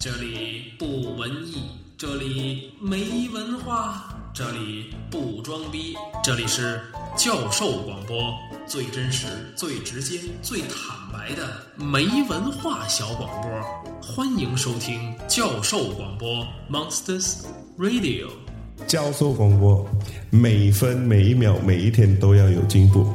这里不文艺，这里没文化，这里不装逼，这里是教授广播，最真实、最直接、最坦白的没文化小广播。欢迎收听教授广播 Monsters Radio。 教授广播，每一分每一秒每一天都要有进步。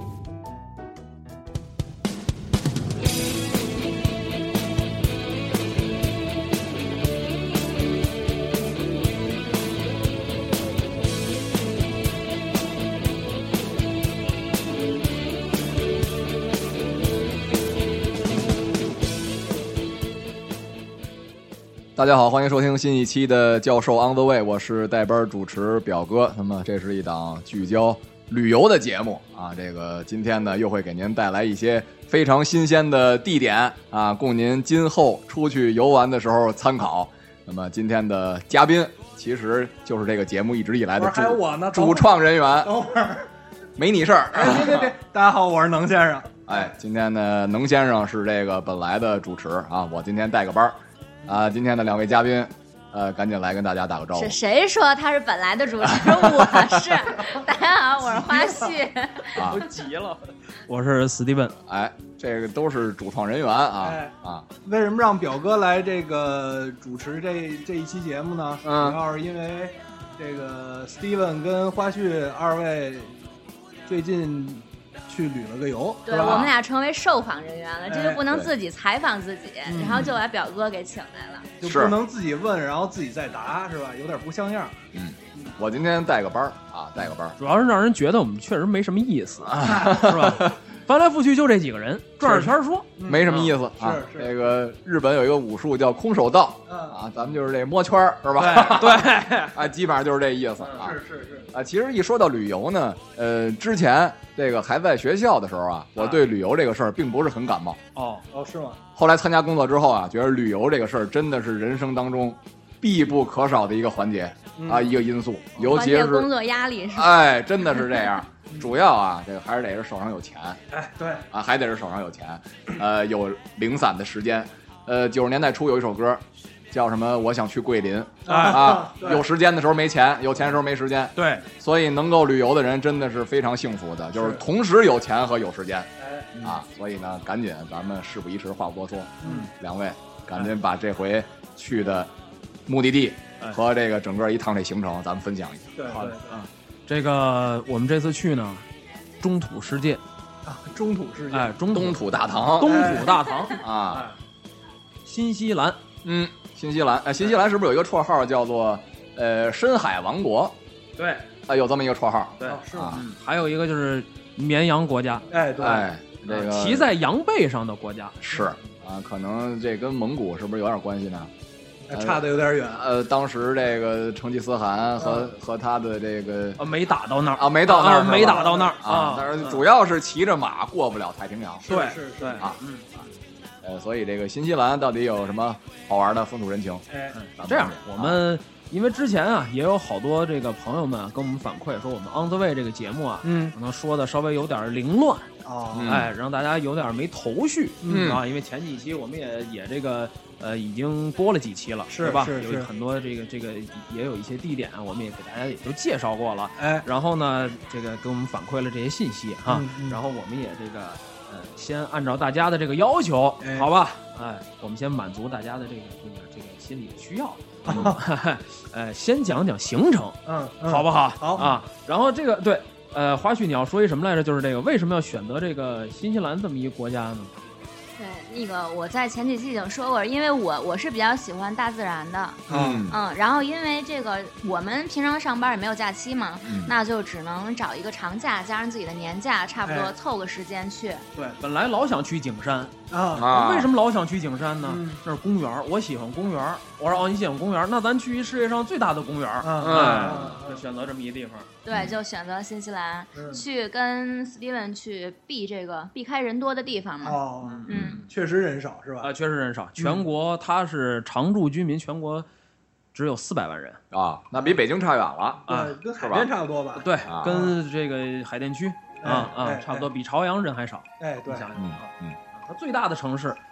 大家好，欢迎收听新一期的教授 on the way， 我是带班主持表哥。那么这是一档聚焦旅游的节目啊，这个今天呢又会给您带来一些非常新鲜的地点啊，供您今后出去游玩的时候参考。那么今天的嘉宾其实就是这个节目一直以来的主创人员。 等会儿， 没你事儿。 别，大家好，我是能先生。 哎，今天呢，能先生是这个本来的主持啊，我今天带个班。今天的两位嘉宾，赶紧来跟大家打个招呼。 是谁说他是本来的主持？我是。大家好，我是花絮。 都急了。我是史蒂文。 哎，这个都是主创人员啊。 为什么让表哥来这个主持这一期节目呢？主要是因为这个 Steven 跟花絮二位最近去旅了个游， 对，我们俩成为受访人员了，这就不能自己采访自己，然后就把表哥给请来了， 就不能自己问，然后自己再答，是吧？有点不像样。 我今天带个班啊，带个班， 主要是让人觉得我们确实没什么意思，是吧？翻来覆去就这几个人转着圈说， 没什么意思啊。 是这个日本有一个武术叫空手道啊，咱们就是这摸圈是吧？ 对， 啊，基本上就是这意思啊。 是啊，其实一说到旅游呢，之前这个还在学校的时候啊，我对旅游这个事儿并不是很感冒。 哦，是吗？ 后来参加工作之后啊，觉得旅游这个事儿真的是人生当中必不可少的一个环节啊，一个因素，尤其是工作压力是吧？ 哎，真的是这样。主要啊，这个还是得是手上有钱， 哎，对啊， 还得是手上有钱，有零散的时间。90年代初有一首歌，叫什么？我想去桂林啊，有时间的时候没钱，有钱的时候没时间。 对， 所以能够旅游的人真的是非常幸福的，就是同时有钱和有时间啊。所以呢，赶紧咱们事不宜迟，话不多说，两位赶紧把这回去的目的地和这个整个一趟这行程咱们分享一下。 对， 好的啊。这个我们这次去呢，中土世界啊，中土世界， 哎， 东土大唐， 东土大唐啊， 新西兰， 新西兰，新西兰是不是有一个绰号叫做深海王国？ 对， 有这么一个绰号， 对， 是吗？ 还有一个就是绵羊国家， 哎，对， 这个骑在羊背上的国家是啊，可能这跟蒙古是不是有点关系呢？ 差的有点远。 当时这个成吉思汗和他的这个没打到那儿啊，没到那儿， 没打到那儿啊，但是主要是骑着马过不了太平洋。 对， 对啊，所以这个新西兰到底有什么好玩的风土人情？ 这样，我们因为之前啊也有好多这个朋友们跟我们反馈说，我们 On the Way 这个节目啊，可能说的稍微有点凌乱。让大家有点没头绪因为前几期我们也这个已经播了几期了，是吧？有很多这个也有一些地点，我们也给大家也都介绍过了。然后呢，这个给我们反馈了这些信息哈，然后我们也这个先按照大家的这个要求，好吧？我们先满足大家的这个心理需要。先讲讲行程，好不好？ 好啊。然后这个对。花絮你要说一什么来着？就是这个为什么要选择这个新西兰这么一个国家呢？ 对，那个我在前几期已经说过，因为我是比较喜欢大自然的，然后因为这个我们平常上班也没有假期嘛，那就只能找一个长假加上自己的年假，差不多凑个时间去。 对，本来老想去景山为什么老想去景山呢？那是公园，我喜欢公园。我说你喜欢公园，那咱去世界上最大的公园，就选择这么一地方。 对，就选择新西兰，去跟 Steven 去避开人多的地方嘛。 确实人少是吧？ 确实人少。全国它是常住居民，全国只有400万人啊，那比北京差远了啊，跟海淀差不多吧？ 对，跟这个海淀区差不多，比朝阳人还少。 对， 你想想它最大的城市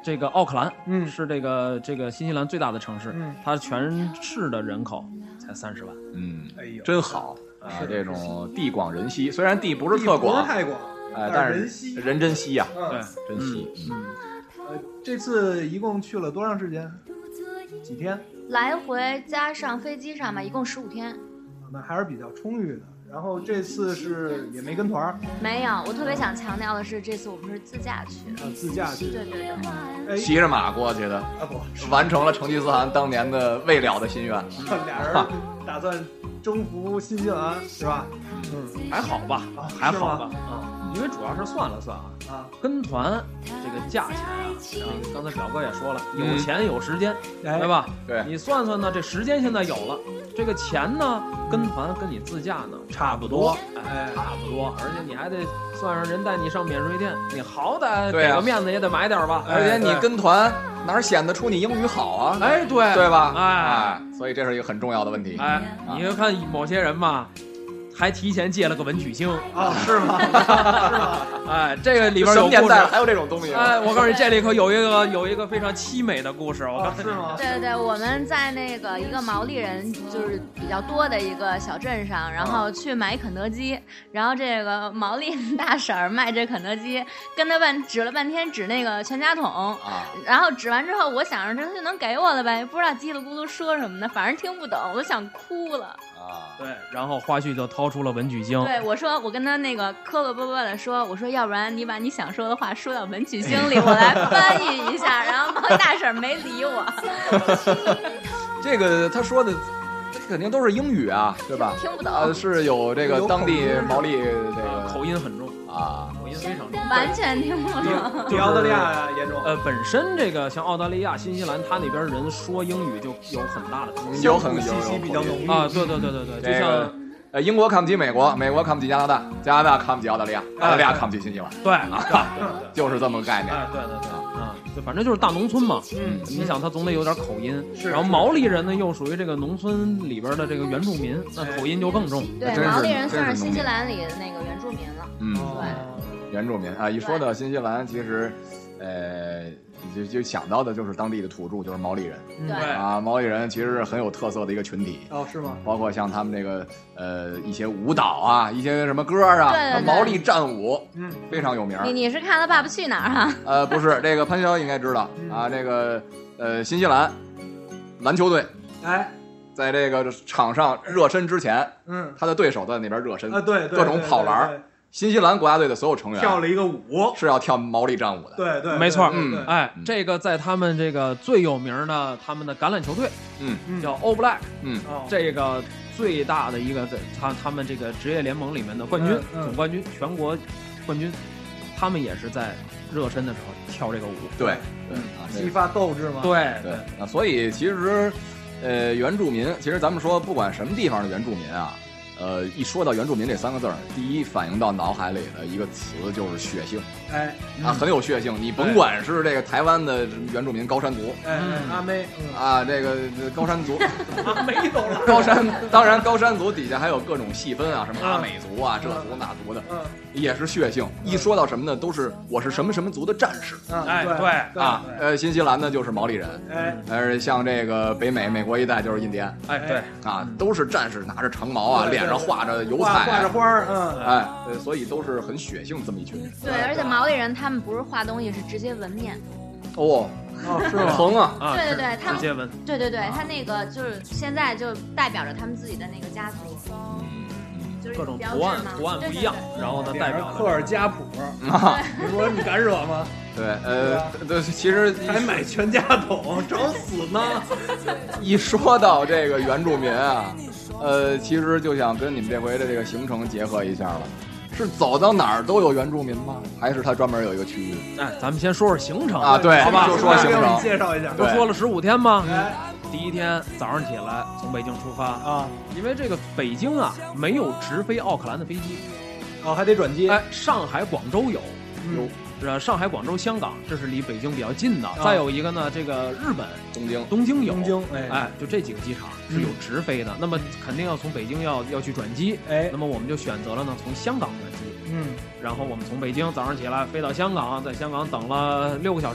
这个奥克兰，是这个新西兰最大的城市，它全市的人口才30万， 哎呦， 真好啊！这种地广人稀，虽然地不是特广， 不是太广， 但是人真稀呀， 对， 真稀。 这次一共去了多长时间？几天？ 来回加上飞机上吧，一共15天。 那还是比较充裕的。然后这次是也没跟团， 没有。我特别想强调的是，这次我们是自驾去的。 自驾去， 对。 骑着马过去的不， 完成了成吉思汗当年的未了的心愿。 俩人打算征服新西兰，是吧？ 还好吧，还好吧，因为主要是算了算跟团这个价钱刚才表哥也说了，有钱有时间，对吧？ 对， 你算算呢，这时间现在有了，这个钱呢，跟团跟你自驾呢差不多，差不多，而且你还得算上人带你上免税店，你好歹给个面子也得买点吧， 而且你跟团哪显得出你英语好啊？对吧？所以这是一个很重要的问题。 你就看某些人嘛。还提前借了个文曲星是吗？是吗？ 这个里边有什么年代了还有这种东西？ 我告诉你，这里可有一个非常凄美的故事。我告诉你， 是吗？ 对，我们在那个一个毛利人就是比较多的一个小镇上，然后去买肯德基，然后这个毛利大婶儿卖这肯德基，跟他指了半天指那个全家桶然后指完之后，我想着这就能给我了呗，不知道叽里咕噜说什么的，反正听不懂，我想哭了。 对，然后花絮就掏出了文曲星。 对，我跟他那个磕磕巴巴的说，我说要不然你把你想说的话说到文曲星里，我来翻译一下。然后毛大婶没理我。 这个他说的肯定都是英语啊，对吧？ 听不懂。 是有这个当地毛利这个口音很重口音非常重， 完全听不懂。 比澳大利亚严重。 本身这个像澳大利亚、新西兰，他那边人说英语就有很大的有很信息比较浓郁对，就像英国看不起美国，美国看不起加拿大，加拿大看不起澳大利亚，澳大利亚看不起新西兰。 对， 就是这么个概念。 对，反正就是大农村嘛。你想他总得有点口音，然后毛利人呢又属于这个农村里边的这个原住民，那口音就更重。 对，毛利人算是新西兰里的那个原住民了。对， 原住民啊，一说到新西兰，其实，就想到的就是当地的土著，就是毛利人。 对毛利人其实是很有特色的一个群体。 是吗？ 包括像他们这个一些舞蹈啊，一些什么歌啊， 对毛利战舞，非常有名。 你是看了《爸爸去哪儿》哈？ 不是，这个潘潇应该知道这个新西兰篮球队，在这个场上热身之前，他的对手在那边热身， 对， 各种跑篮。新西兰国家队的所有成员跳了一个舞， 是要跳毛利战舞的。 对， 没错。这个在他们这个最有名的他们的橄榄球队，叫 All Black，这个最大的一个他们这个职业联盟里面的冠军，总冠军，全国冠军，他们也是在热身的时候跳这个舞。 对， 激发斗志嘛。 对。 所以其实，原住民，其实咱们说不管什么地方的原住民啊。一说到原住民这3个字儿，第一反映到脑海里的一个词就是血性，很有血性。你甭管是这个台湾的原住民高山族， 阿妹这个高山族， 阿妹走了。 高山当然高山族底下还有各种细分啊，什么阿美族啊，这族那族的，也是血性。一说到什么呢，都是我是什么什么族的战士。 对新西兰呢就是毛利人，像这个北美美国一带就是印第安， 对都是战士，拿着长矛啊，脸上画着油彩， 画着花儿， 所以都是很血性这么一群人。 对，而且毛利人他们不是画东西，是直接纹面。 是吗？疼啊！ 对，他们直接纹。 对，他那个就是现在就代表着他们自己的那个家族。 各种图案不一样，然后呢代表科尔家谱你说你敢惹吗？ 对，其实还买全家桶，找死呢！ 一说到这个原住民啊，其实就想跟你们这回的这个行程结合一下了。是走到哪儿都有原住民吗？还是它专门有一个区域？ 咱们先说说行程对， 好吧？ 就说行程， 介绍一下。 都说了15天吗？第一天早上起来从北京出发因为这个北京没有直飞奥克兰的飞机， 还得转机。 上海、广州有。上海、广州、香港，这是离北京比较近的。再有一个呢，这个日本东京有，就这几个机场是有直飞的。那么肯定要从北京要去转机，那么我们就选择了呢从香港转机，然后我们从北京早上起来飞到香港，在香港等了6个小时吧，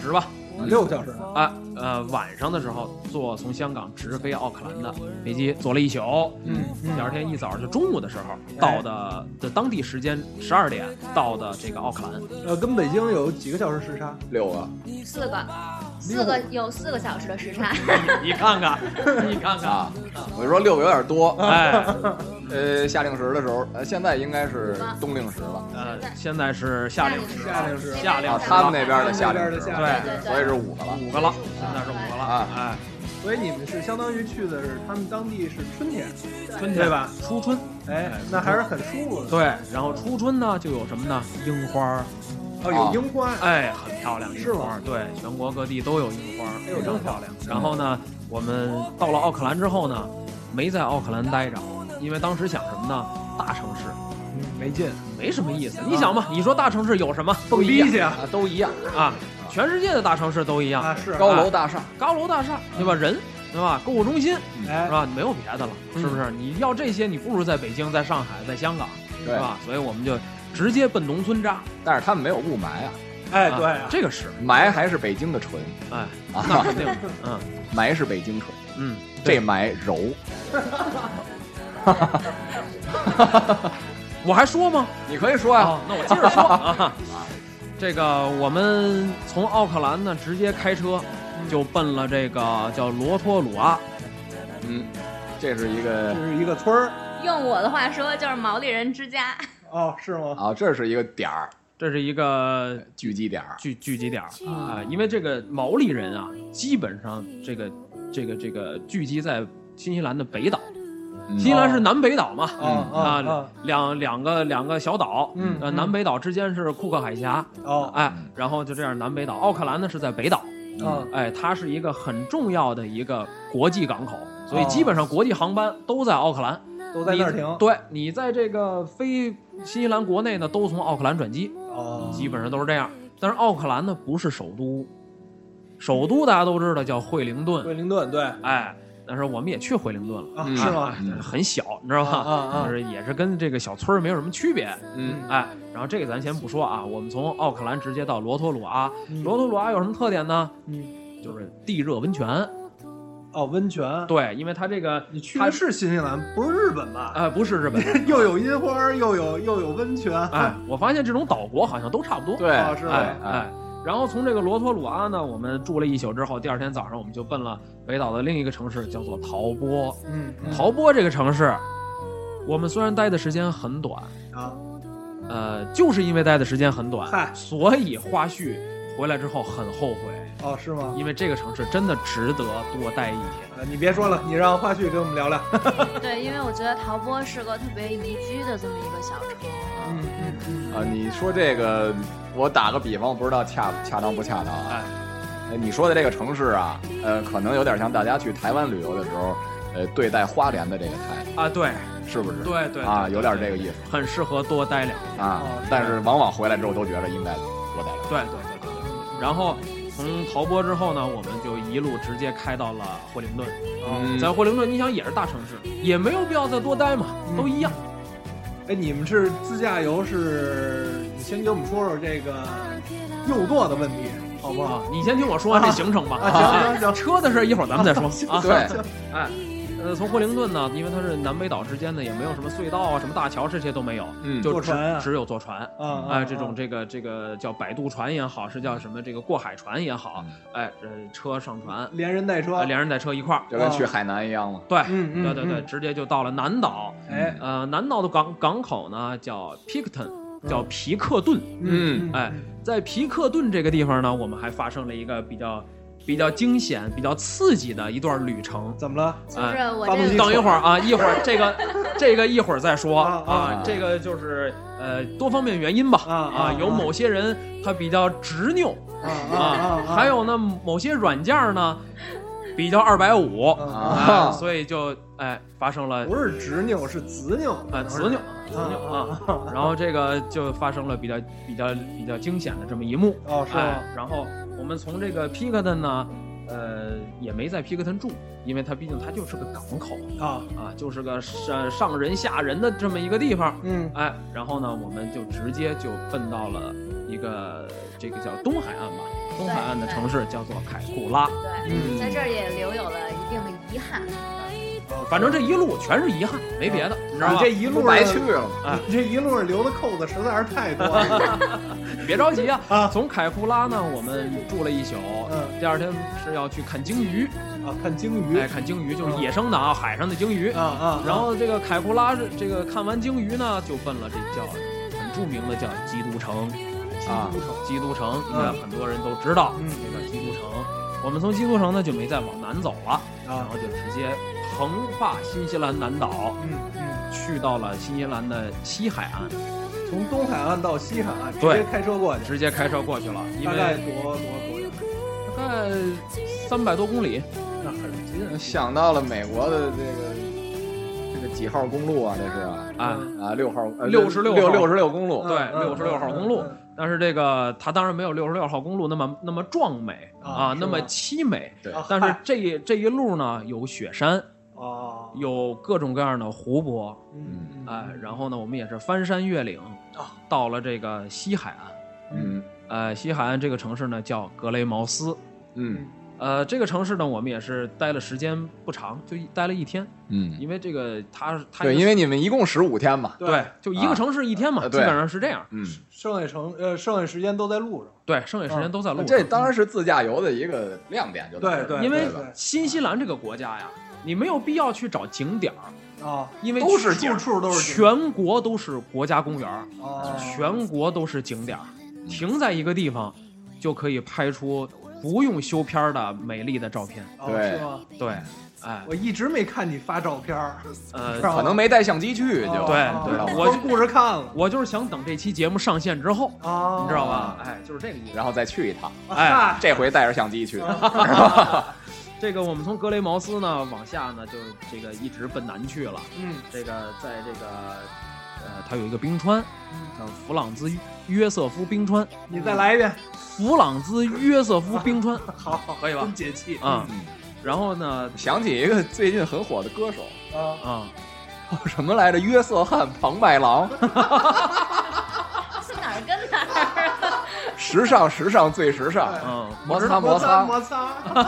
6个小时啊。晚上的时候坐从香港直飞奥克兰的飞机，坐了一宿。第二天一早就中午的时候到的当地时间12点到的这个奥克兰。 跟北京有几个小时时差 ？6个 ，4个有4个小时的时差。 你看看啊！ 我就说6个有点多。哎，夏令时的时候，现在应该是冬令时了。 现在是夏令时。 他们那边的夏令时， 对， 所以是5个了。 5个了，现在是5个了啊！哎， 所以你们是相当于去的是他们当地是春天对吧？初春， 哎，那还是很舒服的。 对，然后初春呢就有什么呢？樱花。 有樱花， 哎，很漂亮， 是吗？ 对，全国各地都有樱花，非常漂亮。然后呢，我们到了奥克兰之后呢，没在奥克兰待着，因为当时想什么呢？大城市， 没劲， 没什么意思。你想嘛，你说大城市有什么？ 蹦迪去啊， 都一样啊，全世界的大城市都一样啊，是高楼大厦， 对吧？人，对吧？购物中心， 是吧？没有别的了，是不是？你要这些，你不如在北京、在上海、在香港， 是吧？所以我们就直接奔农村扎， 但是他们没有雾霾啊。 哎，对， 这个是霾还是北京的纯， 哎，那肯定是， 霾是北京纯，这霾柔。 我还说吗？ 你可以说呀。 那我接着说啊。这个我们从奥克兰呢直接开车就奔了这个叫罗托鲁阿。 这是一个村儿。 用我的话说就是毛利人之家。 哦，是吗？ 啊，这是一个点儿。 这是一个聚集点， 聚集点啊！因为这个毛利人啊，基本上这个聚集在新西兰的北岛，新西兰是南北岛嘛，两个小岛，南北岛之间是库克海峡，然后就这样南北岛，奥克兰呢是在北岛，它是一个很重要的一个国际港口，所以基本上国际航班都在奥克兰。 都在那儿停。 对，你在这个飞新西兰国内呢，都从奥克兰转机，基本上都是这样。但是奥克兰呢不是首都，首都大家都知道叫惠灵顿。 惠灵顿，对， 哎，但是我们也去惠灵顿了， 是吗？ 很小，你知道吧？就是也是跟这个小村没有什么区别。然后这个咱先不说啊，我们从奥克兰直接到罗托鲁阿。罗托鲁阿有什么特点呢？就是地热温泉。 温泉， 对，因为它这个你去的是新西兰，不是日本吧？ 不是日本， 又有樱花，又有温泉。 我发现这种岛国好像都差不多。 对， 是吧？ 然后从这个罗托鲁阿呢，我们住了一宿之后，第二天早上我们就奔了北岛的另一个城市，叫做陶波。陶波这个城市，我们虽然待的时间很短就是因为待的时间很短，所以花絮回来之后很后悔。 是吗？ 因为这个城市真的值得多待一天。 你别说了，你让花絮跟我们聊聊。 对，因为我觉得陶波是个特别宜居的这么一个小城。 你说这个，我打个比方，不知道恰当不恰当啊？你说的这个城市啊，可能有点像大家去台湾旅游的时候，对待花莲的这个态度对， 是不是？ 对有点这个意思， 很适合多待2天但是往往回来之后都觉得应该多待2天。 对。然后从陶波之后呢，我们就一路直接开到了惠灵顿。在惠灵顿，你想也是大城市，也没有必要再多待嘛，都一样。 你们是自驾游，你先给我们说说这个右舵的问题，好不好？ 你先听我说完这行程吧。 行， 车的事一会儿咱们再说。 对， 从惠灵顿呢，因为它是南北岛之间的，也没有什么隧道什么大桥，这些都没有，就只有坐船。这种这个叫摆渡船也好，是叫什么这个过海船也好，车上船， 连人带车一块儿， 就跟去海南一样嘛。 对，对，直接就到了南岛。南岛的港口呢叫 Picton， 叫皮克顿。在皮克顿这个地方呢，我们还发生了一个比较惊险、比较刺激的一段旅程。 怎么了？ 就是我等一会儿啊，一会儿这个一会儿再说这个就是多方面原因吧有某些人他比较执拗还有呢某些软件呢比较250所以就发生了不是执拗是执拗执拗然后这个就发生了比较惊险的这么一幕是吗？ 然后我们从这个皮克顿呢也没在皮克顿住，因为它毕竟它就是个港口就是个上人下人的这么一个地方然后呢我们就直接就奔到了一个这个叫东海岸吧， 东海岸的城市叫做凯库拉。 对，在这儿也留有了一定的遗憾。 反正这一路全是遗憾，没别的，你知道吗？ 这一路白去了， 这一路留的扣子实在是太多了。 别着急啊！从凯库拉呢，我们住了一宿，第二天是要去看鲸鱼啊，看鲸鱼， 看鲸鱼就是野生的啊，海上的鲸鱼啊。然后这个凯库拉这个看完鲸鱼呢，就奔了这叫很著名的叫基督城啊，基督城应该很多人都知道，这个基督城。我们从基督城呢就没再往南走了，然后就直接横跨新西兰南岛，去到了新西兰的西海岸。 从东海岸到西海岸，直接开车过去， 直接开车过去了。 大概多远？ 大概300多公里， 那很近。 想到了美国的这个几号公路啊？这是6号66公路， 对，66号公路。但是这个它当然没有66号公路那么壮美啊，那么凄美。 对， 但是这一路呢有雪山。有各种各样的湖泊，然后呢，我们也是翻山越岭，到了这个西海岸，西海岸这个城市呢叫格雷茅斯，这个城市呢，我们也是待了时间不长，就待了1天，因为这个它对，因为你们一共15天嘛， 对，就一个城市1天嘛，基本上是这样， 剩下时间都在路上， 对，剩下时间都在路上， 这当然是自驾游的一个亮点，就对， 因为新西兰这个国家呀。你没有必要去找景点啊， 因为都是处都是全国都是国家公园全国都是景点，停在一个地方就可以拍出不用修片的美丽的照片。 对， 是吗？ 对， 我一直没看你发照片， 可能没带相机去就。 对， 我顾着看了， 我就是想等这期节目上线之后你知道吧？就是这个意思， 然后再去一趟。这回带着相机去。 这个我们从格雷茅斯呢往下呢，就这个一直奔南去了。这个在这个它有一个冰川，叫弗朗兹约瑟夫冰川。 你再来一遍， 弗朗兹约瑟夫冰川。 好， 可以吧？ 真解气然后呢， 想起一个最近很火的歌手什么来着？约瑟翰庞麦郎。 是哪儿跟哪儿？ 时尚最时尚。摩擦。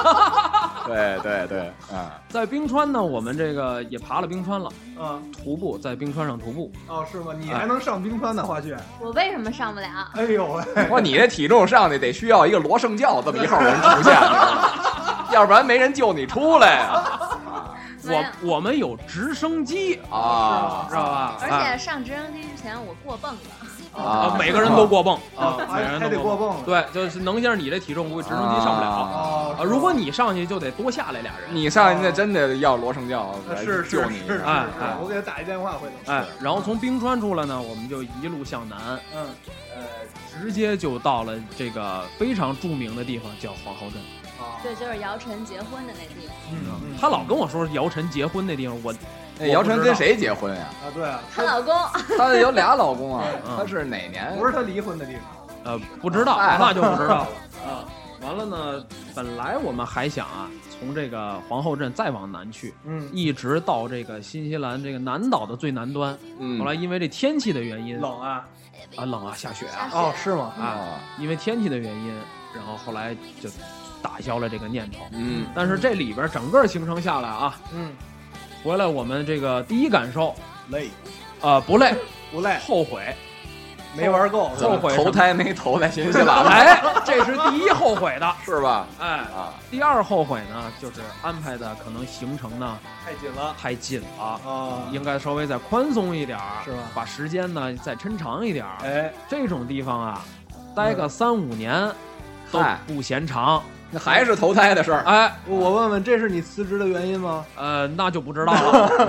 对， 在冰川呢，我们这个也爬了冰川了，徒步在冰川上徒步。 是吗？你还能上冰川呢，花絮？ 我为什么上不了？ 哎呦喂！ 哇，你这体重上去得需要一个罗圣教这么一号人出现，要不然没人救你出来呀。 我们有直升机知道吧？ 而且上直升机之前我过泵了。 每个人都过泵还得过泵。 对，就是能像你这体重，估计直升机上不了如果你上去就得多下来俩人。 你上去那真的要罗圣教来救你。 我给他打一电话回头。 然后从冰川出来呢，我们就一路向南，直接就到了这个非常著名的地方，叫皇后镇。 对，就是姚晨结婚的那地方。 他老跟我说姚晨结婚那地方， 姚晨跟谁结婚呀？ 对啊， 她老公。 她有俩老公啊。她是哪年？ 不是她离婚的地方。 不知道，那就不知道了完了呢，本来我们还想从这个皇后镇再往南去，一直到这个新西兰这个南岛的最南端。后来因为这天气的原因， 冷啊， 下雪是吗？ 因为天气的原因，然后后来就打消了这个念头。但是这里边整个行程下来回来我们这个第一感受累， 不累，后悔。 没玩够， 后悔投胎没投在新西兰， 这是第一后悔的， 是吧？ 第二后悔呢，就是安排的可能行程呢太紧了应该稍微再宽松一点， 是吧？ 把时间呢再抻长一点。这种地方待个3-5年都不嫌长， 那还是投胎的事儿。 我问问，这是你辞职的原因吗？ 那就不知道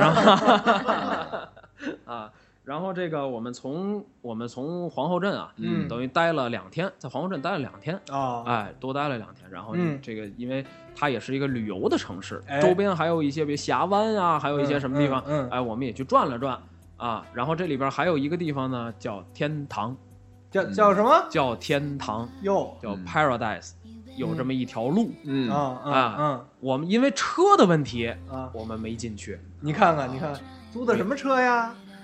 了。然后这个我们从皇后镇等于待了2天，在皇后镇待了2天多待了2天。然后这个因为它也是一个旅游的城市，周边还有一些比如峡湾还有一些什么地方，我们也去转了转然后这里边还有一个地方呢叫天堂， 叫什么？ 叫天堂叫 Paradise，有这么一条路。我们因为车的问题我们没进去。 你看看租的什么车呀？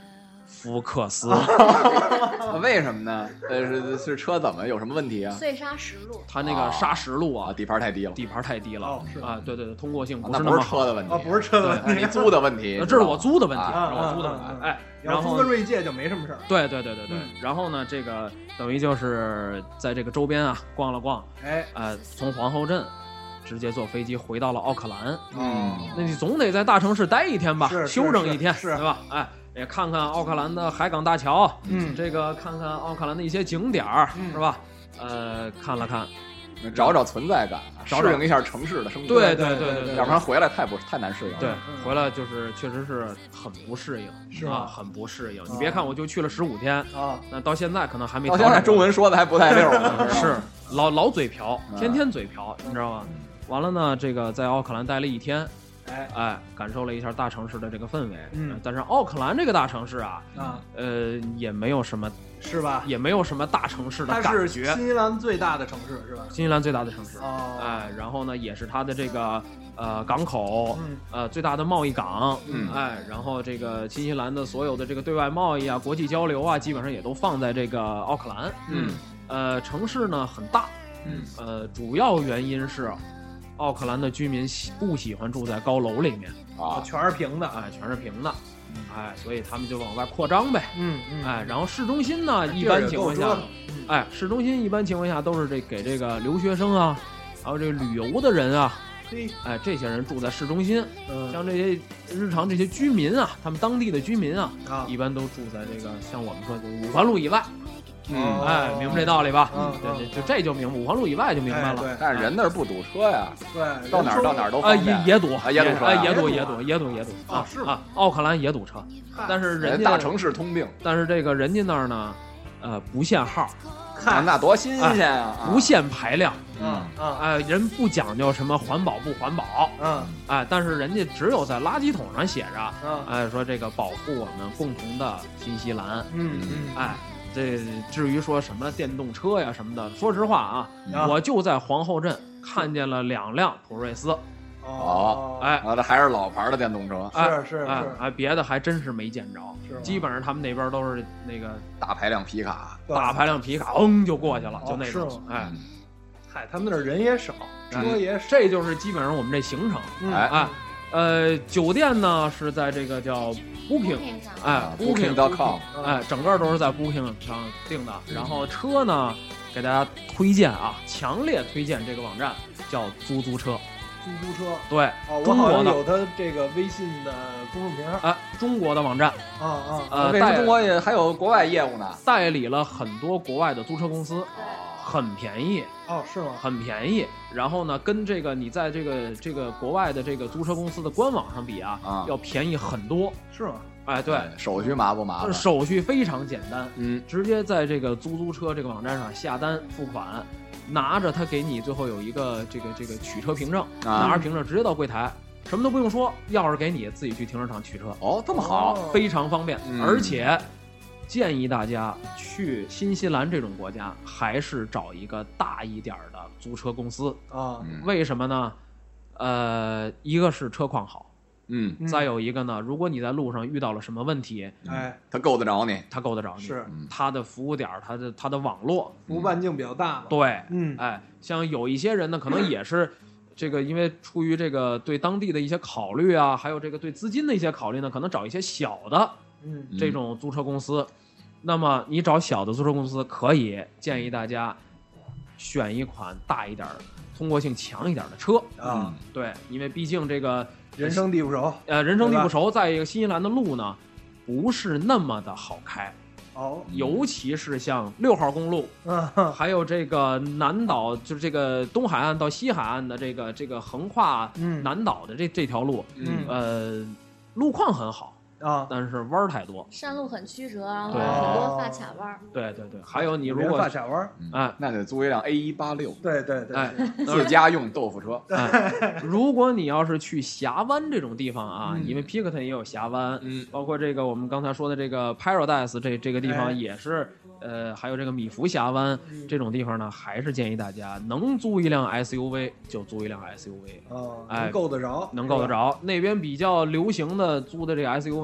福克斯。 为什么呢？是车怎么有什么问题啊？ 碎砂石路， 它那个砂石路啊， 底盘太低了， 是啊，对，通过性不是那么好。车的问题不是车的问题， 你租的问题， 这是我租的问题， 我租的问题。哎， 然后租个锐界就没什么事儿。 对。然后呢，这个等于就是在这个周边啊逛了逛，从皇后镇直接坐飞机回到了奥克兰。那你总得在大城市待一天吧，休整一天，对吧？哎，也看看奥克兰的海港大桥，这个看看奥克兰的一些景点儿，是吧？看了看。 找存在感，适应一下城市的生活。 对， 要不然回来太难适应。 对，回来就是确实是很不适应， 是吧？ 很不适应。你别看我就去了15天啊， 那到现在可能还没。 到现在中文说的还不太溜。 是老嘴瓢，天天嘴瓢，你知道吗？完了呢，这个在奥克兰待了1天，感受了一下大城市的这个氛围。但是奥克兰这个大城市啊，也没有什么。 是吧？ 也没有什么大城市的感觉。 它是新西兰最大的城市，是吧？ 新西兰最大的城市。然后呢，也是它的这个港口，最大的贸易港。然后这个新西兰的所有的这个对外贸易啊、国际交流啊，基本上也都放在这个奥克兰。城市呢很大。主要原因是奥克兰的居民不喜欢住在高楼里面全是平的， 全是平的。所以他们就往外扩张呗。然后市中心呢，一般情况下，市中心一般情况下都是给这个留学生啊，还有这个旅游的人啊，这些人住在市中心。像这些日常这些居民啊，他们当地的居民啊，一般都住在这个像我们说的五环路以外。明白这道理吧？这就明白，五环路以外就明白了。 但是人那儿不堵车呀， 对， 到哪儿都方便。 也堵， 也堵车， 也堵啊！是啊，奥克兰也堵车，但是人家大城市通病。 但是这个人家那儿呢，不限号， 那多新鲜啊！ 不限排量，人不讲究什么环保不环保，但是人家只有在垃圾桶上写着，说这个保护我们共同的新西兰，这至于说什么电动车呀什么的，说实话啊，我就在皇后镇看见了2辆普锐斯。 这还是老牌的电动车。 是， 别的还真是没见着。基本上他们那边都是那个大排量皮卡， 就过去了，就那种。 他们那儿人也少，车也少， 这就是基本上我们这行程。酒店呢是在这个叫 Booking.com， 整个都是在 Booking 上订的。然后车呢，给大家推荐强烈推荐这个网站，叫租车。对， 我好像有他这个微信的公众号。 中国的网站。 为什么中国也还有国外业务呢？ 代理了很多国外的租车公司。很便宜是吗？ 很便宜。然后呢，跟这个你在这个国外的这个租车公司的官网上比要便宜很多。 是吗？ 对， 手续麻不麻烦？ 手续非常简单，直接在这个租车这个网站上下单付款，拿着他给你最后有一个这个取车凭证，拿着凭证直接到柜台，什么都不用说，钥匙给你，自己去停车场取车。 这么好， 非常方便，而且。建议大家去新西兰这种国家，还是找一个大一点的租车公司为什么呢？一个是车况好，再有一个呢，如果你在路上遇到了什么问题， 他够得着你， 是他的服务点，他的网络服务半径比较大， 对，像有一些人呢，可能也是这个，因为出于这个对当地的一些考虑啊，还有这个对资金的一些考虑呢，可能找一些小的这种租车公司。那么你找小的租车公司，可以建议大家选一款大一点、通过性强一点的车对，因为毕竟这个人生地不熟， 再一个新西兰的路呢，不是那么的好开尤其是像6号公路，还有这个南岛，就是这个东海岸到西海岸的这个横跨南岛的这条路，路况很好。但是弯太多， 山路很曲折，然后很多发卡弯。 对，还有你如果发卡弯， 那得租一辆 A186。 对， 自家用豆腐车。 如果你要是去峡湾这种地方因为 Picton 也有峡湾，包括这个我们刚才说的这个 Paradise 这个地方也是，还有这个米福峡湾这种地方呢，还是建议大家能租一辆 SUV 就租一辆 SUV。 能够得着。 那边比较流行的租的这个 SUV。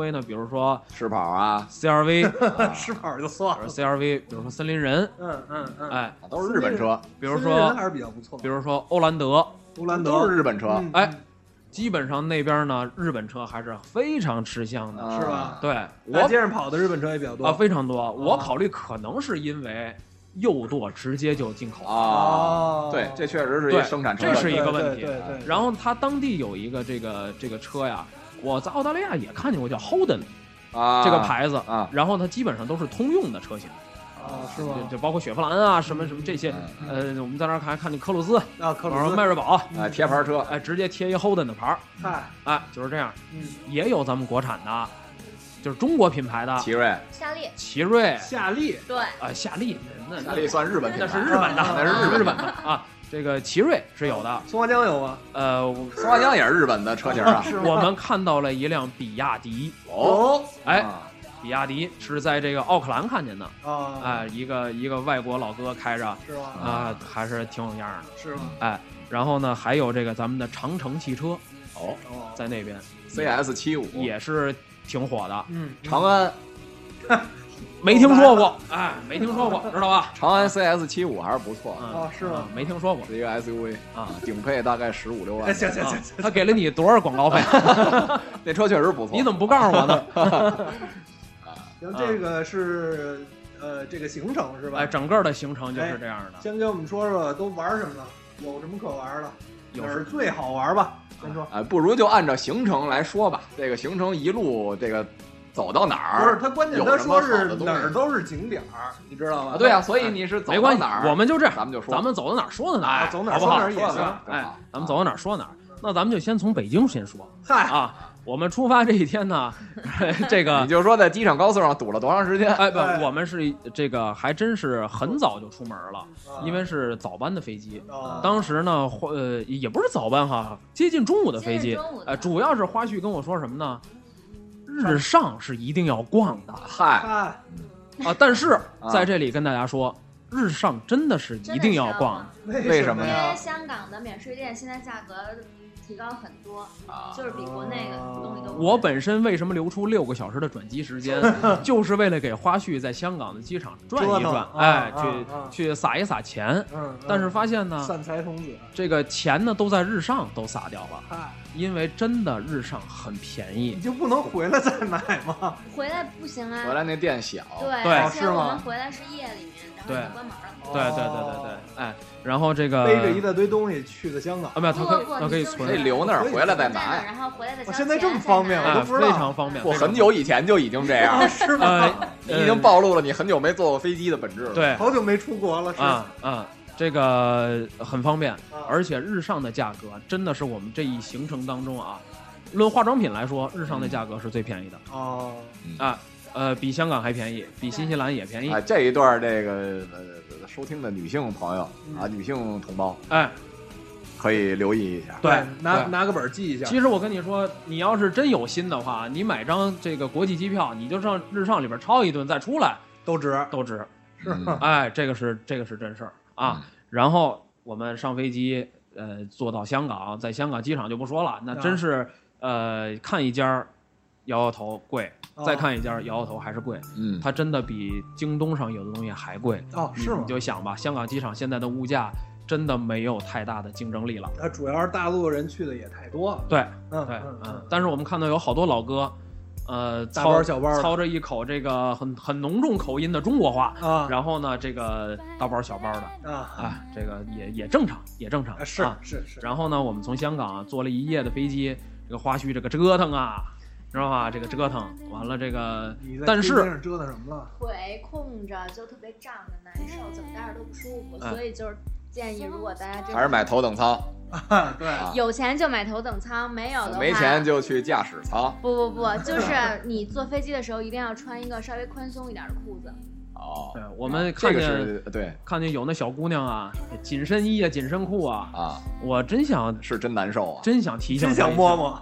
推呢，比如说试跑啊 CRV 试跑就算了 ，CRV， 比如说森林人，哎， 都是日本车， 比如说还是比较不错， 比如说欧蓝德都是日本车， 哎。基本上那边呢，日本车还是非常吃香的， 是吧？ 对， 大街上跑的日本车也比较多非常多。我考虑可能是因为右舵直接就进口对，这确实是一生产成本， 这是一个问题。 对。 然后它当地有一个这个车呀，我在澳大利亚也看见过叫 Holden 这个牌子然后它基本上都是通用的车型。 是吗？ 就包括雪佛兰啊，什么这些，我们在那儿看见科鲁兹科鲁兹、 迈锐宝， 贴牌车， 直接贴一 Holden 的牌就是这样。也有咱们国产的，就是中国品牌的， 奇瑞、 奇瑞、 夏利， 对， 夏利那夏利算日本品牌， 那是日本的，那是日本的啊。这个奇瑞是有的， 松花江有吗？ 松花江也是日本的车型啊。 我们看到了一辆比亚迪比亚迪是在这个奥克兰看见的一个外国老哥开着， 是吧？ 还是挺有样的， 是吗？ 然后呢，还有这个咱们的长城汽车在那边 CS75 也是挺火的， 长安没听说过，没听说过，知道吧？ 长安 CS75 还是不错是吗？ 没听说过， 是一个 SUV 顶配大概15-16万。 行， 他给了你多少广告费？ 那车确实不错， 你怎么不告诉我呢？ 行，这个是这个行程是吧？ 整个的行程就是这样的。 先给我们说说都玩什么了，有什么可玩的，哪儿最好玩吧？先说。 不如就按照行程来说吧。这个行程一路这个走到哪儿？ 不是，他关键他说是哪儿都是景点儿，你知道吗？ 对啊，所以你是走到哪儿， 我们就这样， 咱们就说， 咱们走到哪儿说到哪儿， 走哪儿说哪儿也行。 咱们走到哪儿说哪儿。那咱们就先从北京先说。我们出发这一天呢，这个你就说在机场高速上堵了多长时间？ 不，我们是这个还真是很早就出门了，因为是早班的飞机。当时呢，也不是早班哈，接近中午的飞机。主要是花絮跟我说什么呢？日上是一定要逛的。但是在这里跟大家说，日上真的是一定要逛。 为什么呀？ 因为香港的免税店现在价格提高很多，就是比国内的东西都。 我本身为什么留出6个小时的转机时间，就是为了给花絮在香港的机场转一转，去撒一撒钱。但是发现呢， 散财童子这个钱呢都在日上都撒掉了，因为真的日上很便宜。 你就不能回来再买吗？ 回来不行啊， 回来那店小。 对，而且我们回来是夜里面，然后就关门了。 对，然后这个背着一大堆东西去的香港没有，他可以存， 可以留那儿，回来再拿。 然后回来再。 现在这么方便，我都不知道。 非常方便。 我很久以前就已经这样， 是吗？ 你已经暴露了你很久没坐过飞机的本质了。 对， 好久没出国了，是这个很方便，而且日上的价格真的是我们这一行程当中论化妆品来说，日上的价格是最便宜的。比香港还便宜，比新西兰也便宜。 这一段这个收听的女性朋友女性同胞，可以留意一下。 对，拿个本记一下。 其实我跟你说，你要是真有心的话，你买张这个国际机票，你就上日上里边抄一顿再出来， 都值。 是吗？这个是真事儿然后我们上飞机，坐到香港，在香港机场就不说了，那真是看一家摇头贵，再看一家摇头还是贵。它真的比京东上有的东西还贵。 是吗？ 你就想吧，香港机场现在的物价真的没有太大的竞争力了。 它主要是大陆人去的也太多了。 对，但是我们看到有好多老哥， 大包小包操着一口这个很浓重口音的中国话然后呢，这个大包小包的这个也正常， 是。 然后呢，我们从香港坐了一夜的飞机，这个花絮这个折腾知道吧？这个折腾完了，这个但是折腾什么了？ 腿空着就特别胀着难受，怎么待着都不舒服，所以就是建议，如果大家还是买头等舱。 对， 有钱就买头等舱，没有的话没钱就去驾驶舱。 不，就是你坐飞机的时候一定要穿一个稍微宽松一点的裤子。 对，我们看见有那小姑娘紧身衣紧身裤我真难受真想提醒， 真想摸摸。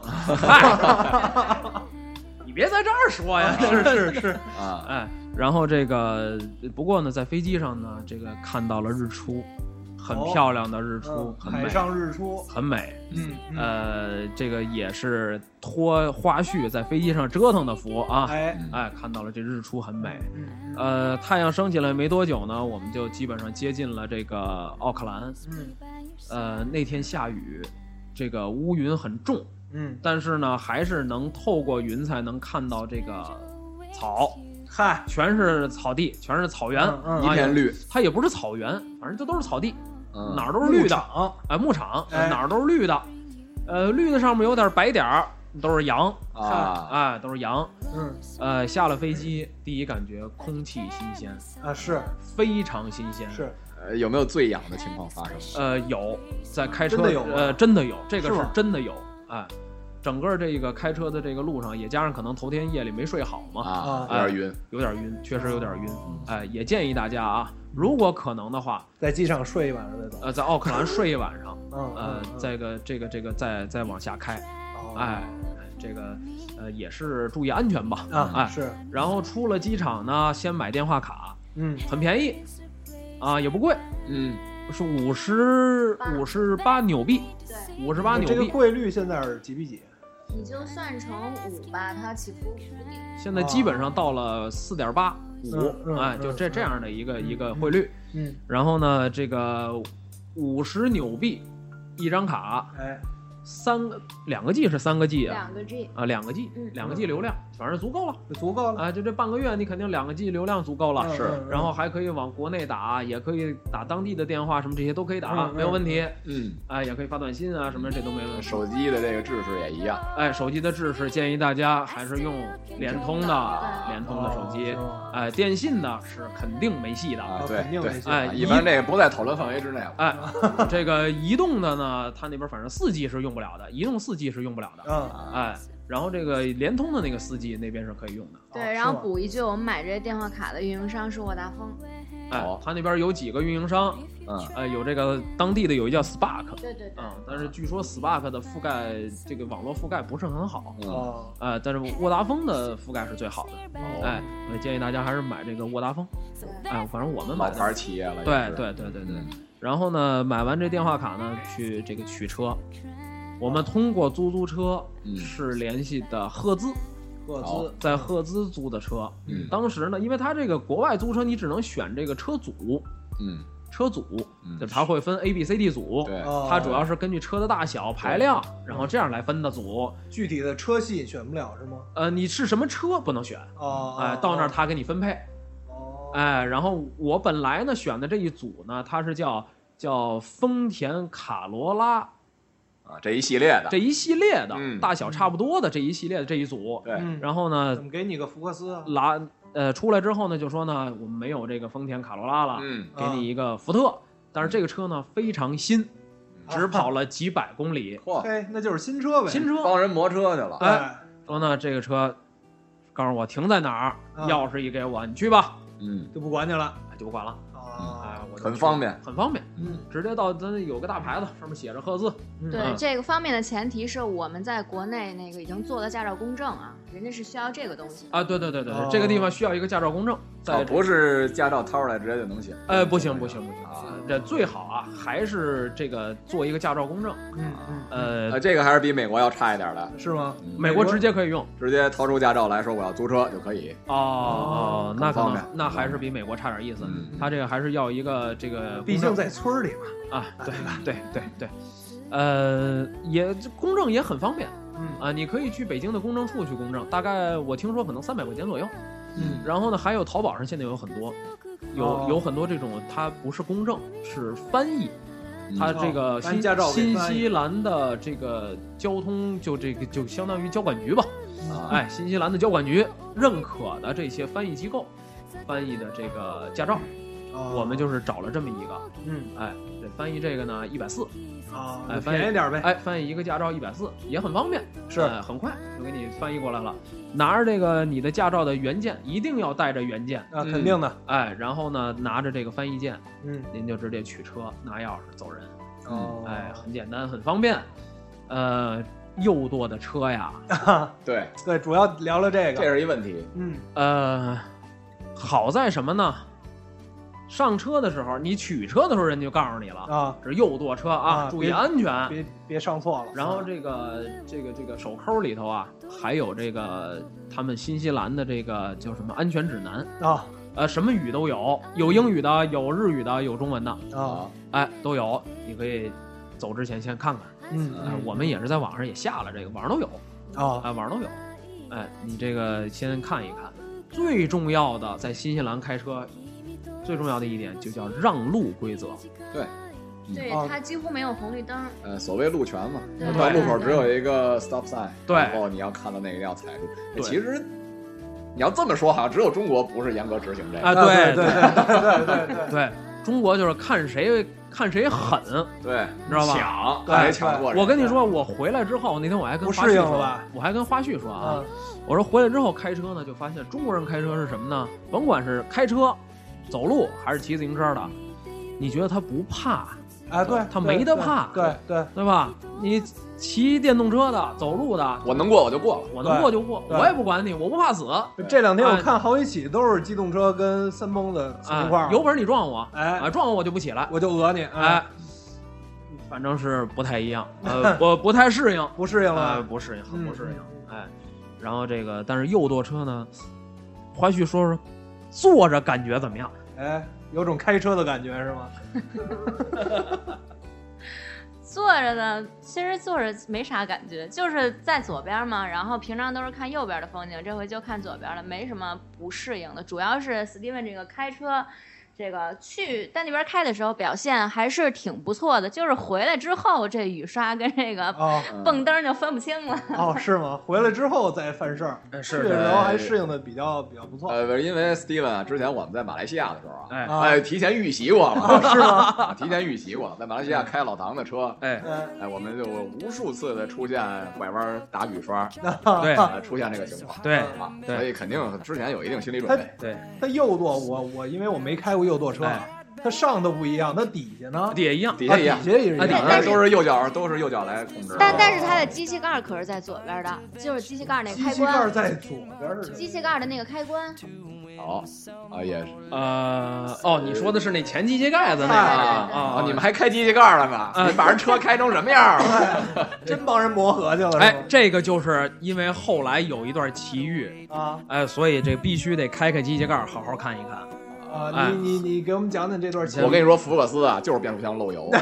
你别在这儿说呀！ 是然后这个不过呢，在飞机上呢，这个看到了日出， 很漂亮的日出，很美， 海上日出很美。这个也是托花絮在飞机上折腾的福啊。看到了这日出很美。太阳升起来没多久呢，我们就基本上接近了这个奥克兰。那天下雨，这个乌云很重。但是呢，还是能透过云彩能看到这个草。全是草地，全是草原， 一片绿。 它也不是草原，反正这都是草地，哪儿都是绿的。牧场，哪儿都是绿的。绿的上面有点白点儿，都是羊啊，都是羊。下了飞机，第一感觉空气新鲜啊，是非常新鲜。 是， 有没有醉氧的情况发生？ 有，在开车真的有， 真的有，这个是真的有。整个这个开车的这个路上，也加上可能头天夜里没睡好嘛，有点晕，确实有点晕。也建议大家啊，如果可能的话， 在机场睡一晚上再走。 在奥克兰睡一晚上，再往下开。这个也是注意安全吧。 是。然后出了机场呢，先买电话卡，很便宜，也不贵，是58纽币，对，58纽币。 这个汇率现在是几比几？ 你就算成5吧，它起伏不定。 现在基本上到了4.85，就这样的一个汇率。然后呢，这个50纽币一张卡，2个 G 是3个 G 啊 ？2个 G 啊，2个 G，2个 G 流量，反正足够了啊！就这半个月，你肯定2个 G 流量足够了。 是， 然后还可以往国内打，也可以打当地的电话，什么这些都可以打，没有问题。也可以发短信啊，什么这都没问题。 手机的这个制式也一样。 手机的制式建议大家还是用联通的手机。电信的是肯定没戏的。 对， 肯定没戏。 一般这个不在讨论范围之内了。这个移动的呢，它那边反正4G 是用不了的，移动4G 是用不了的。然后这个联通的那个4G 那边是可以用的。 对，然后补一句，我们买这电话卡的运营商是沃达丰。 他那边有几个运营商，有这个当地的有一叫 Spark， 对， 但是据说 Spark 的覆盖这个网络覆盖不是很好，但是沃达丰的覆盖是最好的。我建议大家还是买这个沃达丰。反正我们买老牌企业了。 对。然后呢，买完这电话卡呢，去这个取车。我们通过租车是联系的赫兹，在赫兹租的车。当时呢，因为他这个国外租车你只能选这个车组，就他会分 A、B、C、D 组，它主要是根据车的大小、排量，然后这样来分的组。 具体的车系选不了是吗？ 你是什么车不能选到那儿他给你分配。然后我本来呢选的这一组呢，它是叫丰田卡罗拉。 这一系列的， 大小差不多的这一系列的这一组。 对， 然后呢， 怎么给你个福克斯啊？ 出来之后呢，就说呢，我们没有这个丰田卡罗拉了，给你一个福特。但是这个车呢非常新，只跑了几百公里。 那就是新车呗， 新车帮人磨车去了。 说呢，这个车告诉我停在哪儿，钥匙一给我，你去吧。 就不管你了， 就不管了。 很方便， 直接到咱有个大牌子，上面写着赫兹。 对，这个方面的前提是我们在国内那个已经做了驾照公证啊，人家是需要这个东西啊。对，这个地方需要一个驾照公证， 不是驾照掏出来直接就能写。 不行，这最好啊，还是这个做一个驾照公证。 这个还是比美国要差一点的， 是吗？ 美国直接可以用， 直接掏出驾照来说我要租车就可以。 那可能那还是比美国差点意思。他这个还是要一个这个， 毕竟在村里嘛。 对。也公证也很方便。你可以去北京的公证处去公证，大概我听说可能300块钱左右。然后呢，还有淘宝上现在有很多，有很多这种，它不是公证，是翻译。它这个新西兰的这个交通就相当于交管局吧。新西兰的交管局认可的这些翻译机构翻译的这个驾照，我们就是找了这么一个。这翻译这个呢140。 便宜点呗。 翻译一个驾照140也很方便， 是很快就给你翻译过来了。拿着这个你的驾照的原件，一定要带着原件啊，肯定的。 然后呢，拿着这个翻译件，您就直接取车，拿钥匙走人。很简单，很方便。又多的车呀， 对， 主要聊聊这个， 这是一问题。 好在什么呢？ 上车的时候，你取车的时候，人就告诉你了啊， 这是右舵车啊，注意安全， 别上错了。 然后这个手扣里头啊，还有这个他们新西兰的这个叫什么安全指南啊，什么语都有，有英语的，有日语的，有中文的啊， 哎，都有，你可以走之前先看看。我们也是在网上也下了这个，网上都有啊，网上都有。哎，你这个先看一看。最重要的，在新西兰开车。最重要的一点就叫让路规则， 对，它几乎没有红绿灯。 所谓路权嘛，到路口只有一个 stop sign， 对， 然后你要看到那个要踩住。其实你要这么说，好像只有中国不是严格执行这个。 对，中国就是看谁狠， 对， 你知道吧？ 抢，谁抢过人。 我跟你说，我回来之后，那天我还跟花絮说，我还跟花絮说啊，我说回来之后开车呢，就发现中国人开车是什么呢？甭管是开车。走路还是骑自行车的，你觉得他不怕？ 哎，对， 他没得怕，对吧？你骑电动车的、走路的， 我能过我就过了， 我能过就过，我也不管你，我不怕死。 这两天我看好几起都是机动车跟三蹦子情况， 有本事你撞我，撞我就不起来， 我就讹你， 反正是不太一样，我不太适应， 不适应了， 不适应，很不适应，然后这个，但是右舵车呢，花絮说说。坐着感觉怎么样？ 哎，有种开车的感觉是吗？ 坐着的，其实坐着没啥感觉，就是在左边嘛，然后平常都是看右边的风景，这回就看左边了，没什么不适应的。主要是 Steven 这个开车，这个去在那边开的时候表现还是挺不错的，就是回来之后这雨刷跟这个蹦灯就分不清了。 是吗？回来之后再犯事儿，去的时候还适应的比较不错。 因为 Steven 啊，之前我们在马来西亚的时候啊，提前预习过了， 是吗？ 提前预习过，在马来西亚开老唐的车，我们就无数次的出现拐弯打雨刷， 对， 出现这个情况， 对啊，所以肯定之前有一定心理准备。 对， 他右舵我因为我没开过右舵车，它上的不一样，它底下呢？ 底下一样， 底下一样， 底下也是一样， 都是右脚来控制。 但是它的机器盖可是在左边的，就是机器盖那个开关。 机器盖在左边的。 机器盖的那个开关。 也是。 你说的是那前机器盖子那个啊？你们还开机器盖了呢？你把人车开成什么样了？ 真帮人磨合去了。 哎，这个就是因为后来有一段奇遇啊，所以这必须得开机器盖，好好看一看。 你给我们讲讲这段情。 我跟你说，福克斯啊，就是变速箱漏油。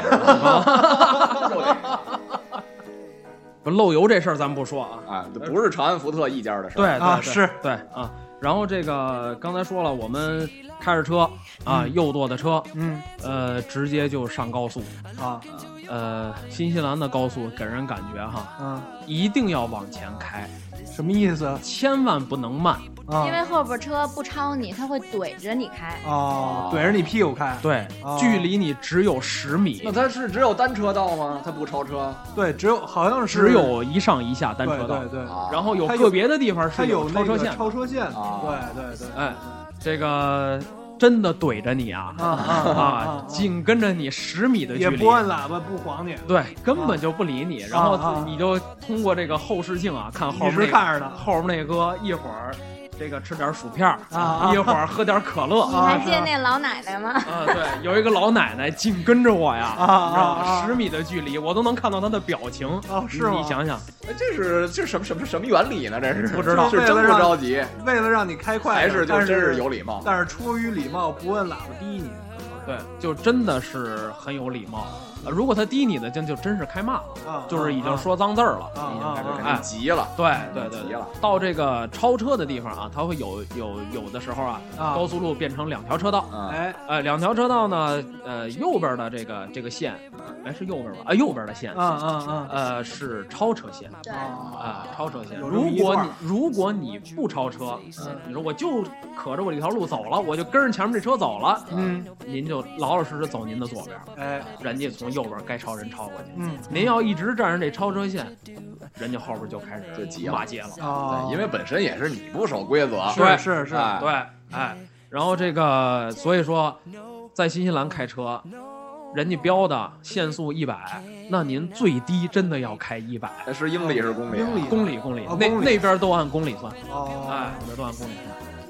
不漏油这事儿咱们不说啊，不是长安福特一家的事儿。对是对啊。然后这个刚才说了，我们开着车啊，右舵的车，直接就上高速啊。 新西兰的高速给人感觉哈，一定要往前开。 什么意思？ 千万不能慢。 因为后边车不超你，它会怼着你开怼着你屁股开。 对，距离你只有10米。 那它是只有单车道吗？它不超车？ 对，好像是只有一上一下单车道。 对， 然后有个别的地方是有超车线。 超车线。对。 哎，这个真的怼着你紧跟着你10米的距离， 也不按喇叭，不晃你。 对，根本就不理你。然后你就通过这个后视镜看后面后面那哥一会儿。这个吃点薯片一会儿喝点可乐。 你还记得那老奶奶吗？ 对，有一个老奶奶紧跟着我呀，10米的距离，我都能看到她的表情。 是吗？ 你想想， 这什么原理呢？这是不知道， 是真不着急， 为了让你开快， 还是就真是有礼貌？ 但是出于礼貌，不按喇叭滴你。 对，就真的是很有礼貌。如果他滴你的，就真是开骂了，就是已经说脏字儿了，已经开始急了。 对， 急了。 到这个超车的地方啊，它会有的时候高速路变成2条车道。2条车道呢，右边的这个线，是右边吧？右边的线，是超车线。超车线。如果你不超车，你说我就可着我这条路走了，我就跟着前面这车走了，您就老老实实走您的左边，人家从右边该超人超过去，您要一直站上这超车线，人家后边就开始就急骂街了。 对，因为本身也是你不守规则。 是，对，然后这个所以说，在新西兰开车，人家标的限速100，那您最低真的要开100。 那是英里是公里？ 公里，那边都按公里算。那都按公里算。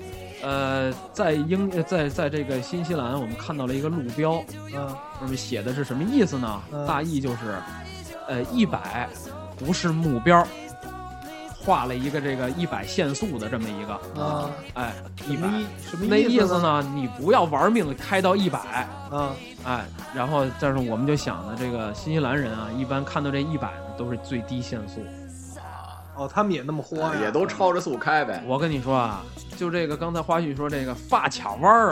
在这个新西兰，我们看到了一个路标，上面写的是什么意思呢？大意就是，100不是目标，画了一个这个100限速的这么一个100 什么那意思呢？你不要玩命开到100然后但是我们就想呢，这个新西兰人啊，一般看到这100呢都是最低限速。 哦，他们也那么豁呀， 也都超着速开呗。 我跟你说啊，就这个刚才花絮说这个发卡弯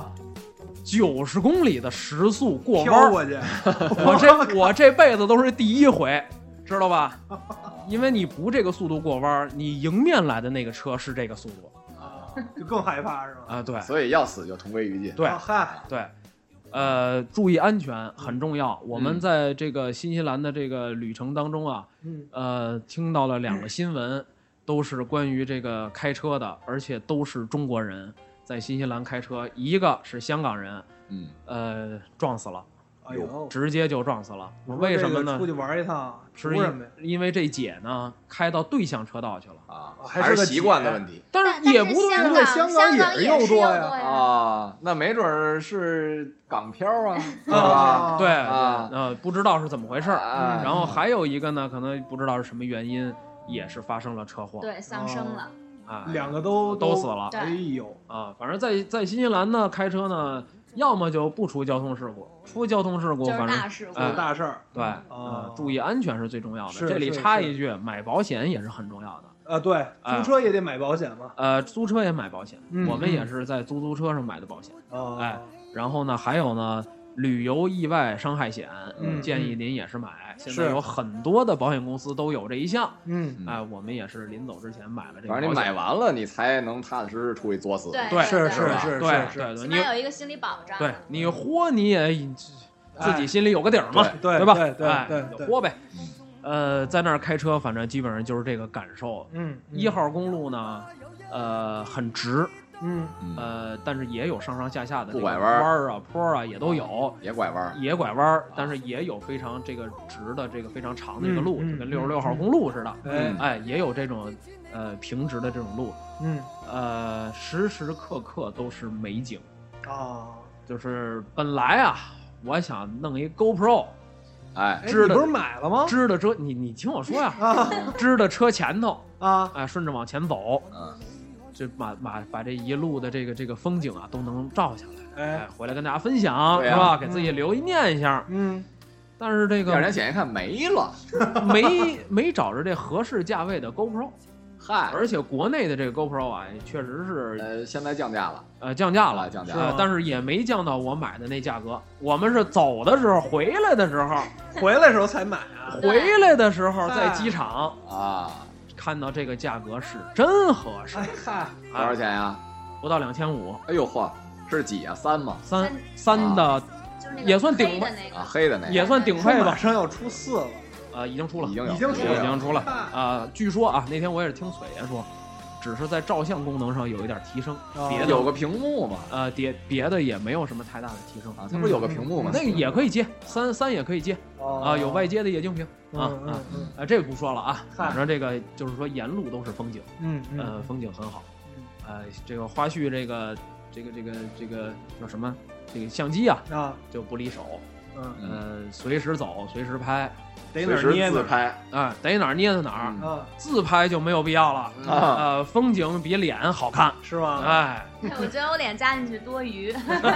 90公里的时速过弯过去， 我这辈子都是第一回，知道吧？因为你不这个速度过弯，你迎面来的那个车是这个速度就更害怕是吧？ 对， 所以要死就同归于尽。 对，对。注意安全很重要。我们在这个新西兰的这个旅程当中啊，听到了2个新闻，都是关于这个开车的，而且都是中国人在新西兰开车。一个是香港人，撞死了，直接就撞死了。为什么呢？ 出去玩一趟， 是因为这姐呢开到对向车道去了还是习惯的问题。 但是也不对， 香港也是右舵呀那没准是港漂啊， 对不知道是怎么回事然后还有一个呢，可能不知道是什么原因，也是发生了车祸， 对，丧生了 ，2个都死了。哎呦反正在新西兰呢开车呢，要么就不出交通事故，出交通事故反正大事儿。 对注意安全是最重要的。这里插一句，买保险也是很重要的。 对，租车也得买保险嘛。 租车也买保险，我们也是在租车上买的保险。然后呢，还有呢，旅游意外伤害险，建议您也是买。现在有很多的保险公司都有这一项。我们也是临走之前买了这个保险。 反正你买完了，你才能踏踏实实出去作死。 对， 是， 起码有一个心理保障。 对，你豁你也自己心里有个底儿嘛，对吧？ 对， 豁呗。在那儿开车，反正基本上就是这个感受。1号公路呢，很直。但是也有上上下下的这个弯啊、坡啊，也都有， 也拐弯，但是也有非常这个直的、这个非常长的一个路，就跟66号公路似的。也有这种平直的这种路。时时刻刻都是美景就是本来啊，我想弄一 GoPro， 你不是买了吗？ 支的车，你听我说呀，支的车前头顺着往前走。就把这一路的这个风景啊都能照下来，回来跟大家分享，是吧？给自己留一念想。但是这个第二天显一看没了， 没找着这合适价位的 GoPro。而且国内的这个 GoPro 啊，确实是现在降价了， 降价了，但是也没降到我买的那价格。我们是走的时候，回来的时候才买回来的时候在机场看到这个价格是真合适。 多少钱呀？ 不到2500。 哎呦嚯，是几啊？3吗 ？3的，也算顶配黑的那个也算顶配吧。 马上要出4了。 已经出了， 已经出了据说啊，那天我也是听璀爷说，只是在照相功能上有一点提升，别的有个屏幕嘛， 别的也没有什么太大的提升它不是有个屏幕吗？ 那个也可以接，3也可以接有外接的液晶屏这个不说了啊，反正这个就是说沿路都是风景，风景很好，这个花絮这个叫什么？这个相机就不离手，随时走，随时拍。 得哪儿捏自拍得哪儿捏在哪儿自拍就没有必要了风景比脸好看是吗？ 我觉得我脸加进去多余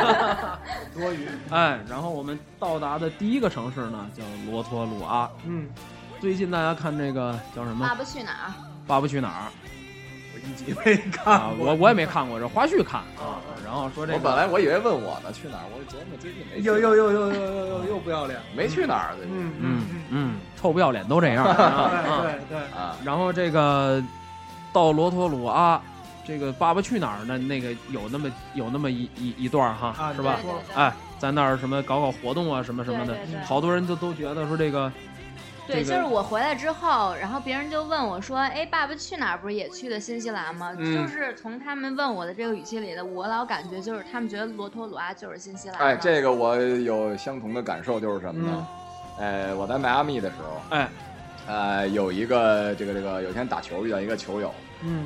然后我们到达的第一个城市呢叫罗托鲁阿。最近大家看这个叫什么？ 爸爸去哪儿？ 爸爸去哪儿？ 我一集没看过我也没看过，这花絮看然后说这个， 我本来我以为问我呢，去哪儿？我节目最近没去。 又不要脸， 没去哪儿？ 臭不要脸都这样。 对然后这个到罗托鲁阿，这个爸爸去哪儿呢？那个有那么一段是吧？在那儿什么搞活动啊，什么什么的，好多人都觉得说这个。 对，就是我回来之后，然后别人就问我说：“哎，爸爸去哪儿？不是也去的新西兰吗？”就是从他们问我的这个语气里的，我老感觉就是他们觉得罗托鲁阿就是新西兰。 这个我有相同的感受，就是什么呢？我在迈阿密的时候，有一个这个有一天打球遇到一个球友，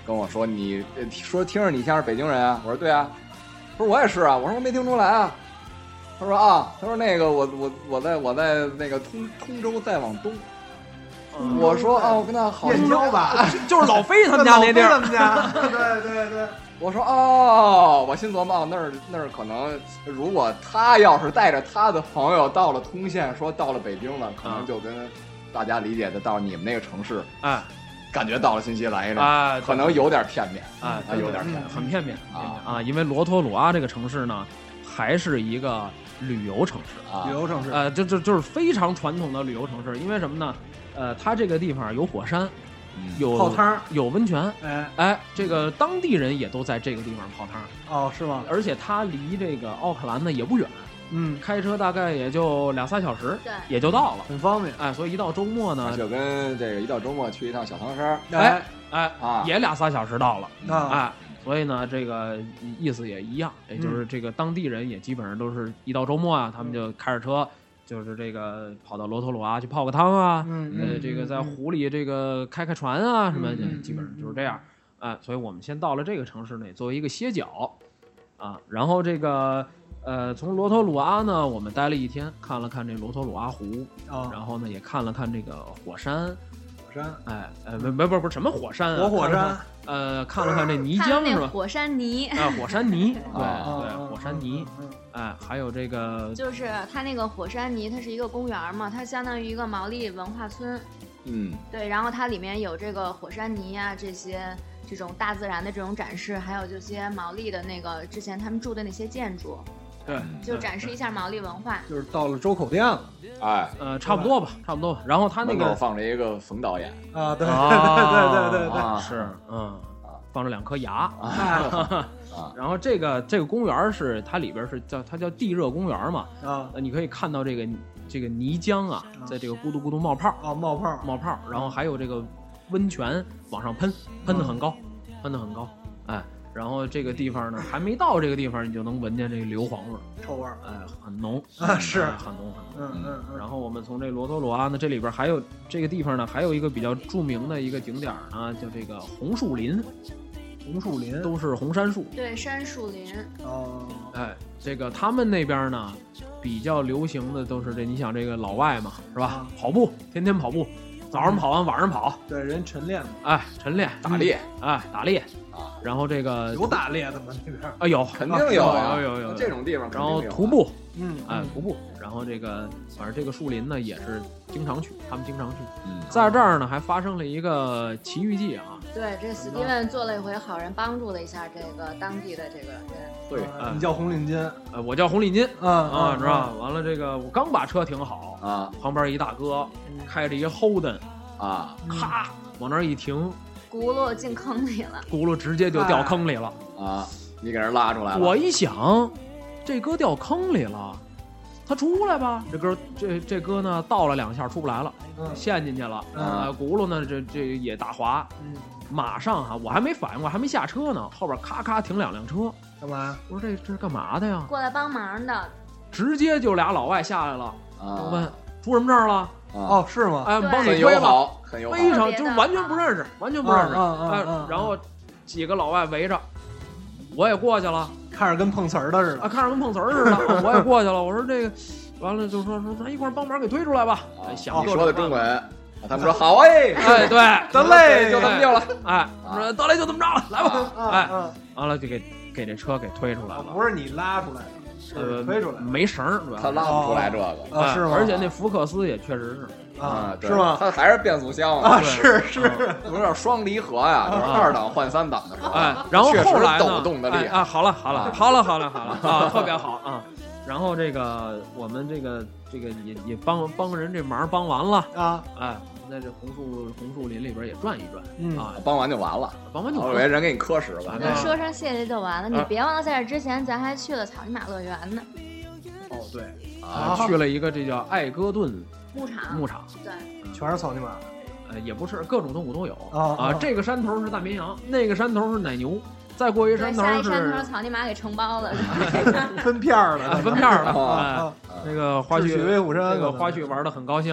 跟我说你说听着你像是北京人啊，我说对啊，他说我也是啊，我说我没听出来啊，他说啊，他说那个我在那个通州再往东。我说啊，我跟他好燕郊吧， 就是老飞他们家那地儿。 对。 我说哦，我心琢磨那儿可能，如果他要是带着他的朋友到了通县，说到了北京了，可能就跟大家理解的到你们那个城市， 哎， 感觉到了新西兰一样， 哎， 可能有点片面， 哎， 有点片面， 很片面啊，因为罗托鲁阿这个城市呢，还是一个旅游城市啊，旅游城市， 就是非常传统的旅游城市，因为什么呢？它这个地方有火山。有泡汤， 有温泉， 哎， 这个当地人也都在这个地方泡汤。 哦，是吗？ 而且它离这个奥克兰呢也不远，开车大概也就2-3小时， 对， 也就到了， 很方便。 哎，所以一到周末呢， 就跟这个一到周末去一趟小汤山， 也2-3小时到了， 哎， 所以呢，这个意思也一样，也就是这个当地人也基本上都是一到周末啊，他们就开着车。就是这个跑到罗托鲁阿去泡个汤啊，这个在湖里这个开船啊，什么基本上就是这样，所以我们先到了这个城市内作为一个歇脚，然后这个从罗托鲁阿呢，我们待了一天，看了看这罗托鲁阿湖，然后呢也看了看这个火山，不是什么火山啊， 火山， 看了看这泥浆是吧？ 火山泥啊，火山泥，对，火山泥。还有这个， 就是它那个火山泥，它是一个公园嘛，它相当于一个毛利文化村。对，然后它里面有这个火山泥啊，这种大自然的这种展示，还有这些毛利的那个之前他们住的那些建筑。 对， 就展示一下毛利文化。 就是到了周口店了， 差不多吧。然后他那个放着一个冯导演啊，对， 是，放着2颗牙。然后这个公园是它里边是它叫地热公园嘛，你可以看到这个泥浆啊，在这个咕嘟咕嘟冒泡，然后还有这个温泉往上喷得很高，然后这个地方呢，还没到这个地方，你就能闻见这个硫磺味， 臭味， 很浓是很浓。然后我们从这罗托鲁阿呢，这里边还有这个地方呢，还有一个比较著名的一个景点呢，叫这个红树林。 红树林都是红杉树， 对，杉树林。 这个他们那边呢，比较流行的都是你想这个老外嘛，是吧？跑步，天天跑步，早上跑完晚上跑。 对，人晨练， 晨练打猎， 打猎然后这个有打猎的吗？那边有， 肯定有， 有这种地方。 然后徒步，徒步。然后这个反正这个树林呢也是经常去，他们经常去。在这儿呢还发生了一个奇遇记啊。 对，这史蒂文做了一回好人，帮助了一下这个当地的这个人。 对， 你叫红领巾， 我叫红领巾，知道吧？完了，这个我刚把车停好旁边一大哥开着一Holden咔往那儿一停， 轱辘进坑里了， 轱辘直接就掉坑里了你给人拉出来了。 我一想，这哥掉坑里了。他出来吧，这哥呢倒了2下出不来了，陷进去了，轱辘呢这也打滑，马上我还没反应过，还没下车呢，后边咔咔停2辆车， 干嘛？ 我说这是干嘛的呀？ 过来帮忙的， 直接就俩老外下来了，我问出什么事儿了？ 是吗？ 帮你推吧， 很友好， 非常就是完全不认识，然后几个老外围着，我也过去了。 看着跟碰瓷儿的似的看着跟碰瓷儿似的，我也过去了。我说这个，完了就说咱一块帮忙给推出来吧。想说的中文，他们说好对， 得嘞，就这么定了。 说得嘞，就这么着了，来吧。完了就给这车给推出来了。 不是你拉出来的，推出来没绳儿， 他拉不出来这个是吗？而且那福克斯也确实是。 是吗？ 它还是变速箱是有点双离合呀，就是2档换3档的时候。 然后后来抖动的厉害好了，特别好啊。然后这个我们这个也帮人这忙帮完了在这红树林里边也转一转帮完就完了，我以为人给你磕实了。 说声谢谢就完了，你别忘了在这之前咱还去了草泥马乐园呢。 对去了一个这叫艾戈顿牧场， 对， 全是草泥马， 也不是，各种动物都有这个山头是大绵羊，那个山头是奶牛，再过一山头下一山头草泥马给承包了， 分片了， 那个花絮威虎山， 这个花絮玩的很高兴。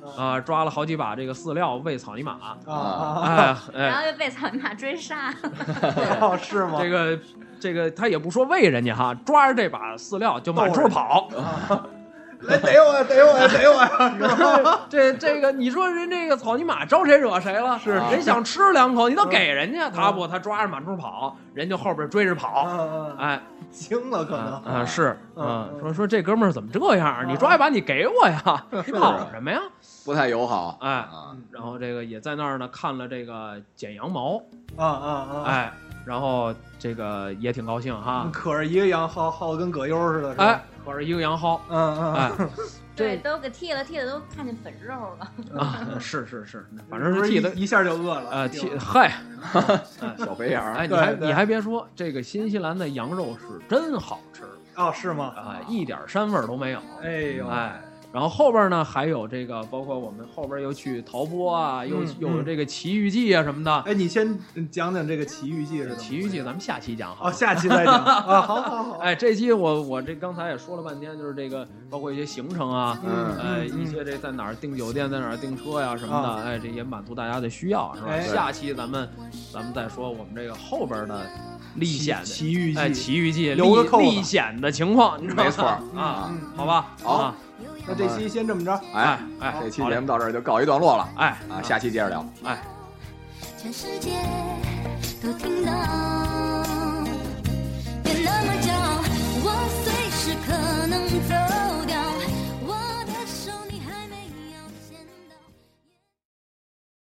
抓了好几把这个饲料喂草泥马然后又被草泥马追杀。 是吗？ 这个他也不说喂人家哈，抓着这把饲料就满处跑。 来逮我呀！ 这个，你说人这个草泥马招谁惹谁了？是人想吃2口，你都给人家，他抓着满处跑，人就后边追着跑，哎， 惊了可能是说这哥们儿怎么这样？你抓一把你给我呀？你跑什么呀？ 不太友好， 然后这个也在那儿呢，看了这个剪羊毛， 哎， 然后这个也挺高兴哈， 可是一个羊耗得跟葛优似的，是吧？ 哎，可是一个羊蒿， 对，都给剃了都看见粉肉了是，反正是剃的一下就饿了小肥羊。 哎，你还别说，这个新西兰的羊肉是真好吃是吗？ 一点膻味都没有。 哎呦， 然后后边呢还有这个，包括我们后边又去陶波啊，又有这个奇遇记啊什么的。 哎，你先讲讲这个奇遇记是什么？ 奇遇记咱们下期讲好。 下期再讲好。 哎，这期我这刚才也说了半天，就是这个包括一些行程啊，一些这在哪儿订酒店，在哪儿订车呀什么的，哎，这也满足大家的需要，是吧？下期咱们再说我们这个后边的历险的奇遇记， 奇遇记历险的情况， 没错好吧， 好。 那这期先这么着， 这期节目到这儿就告一段落了， 哎， 下期接着聊， 哎。 全世界都听到。